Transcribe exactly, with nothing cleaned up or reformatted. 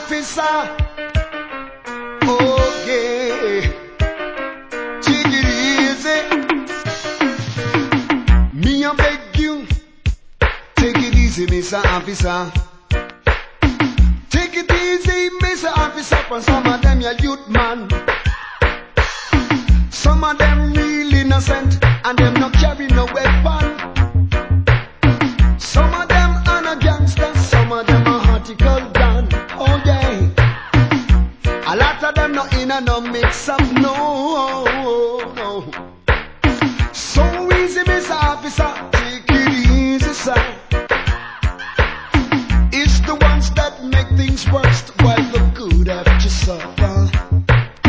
officer. Okay, take it easy. Me I beg you, take it easy, Mister Officer. Take it easy, Mister Officer, for some of them you're youth man. Some of them real innocent, and them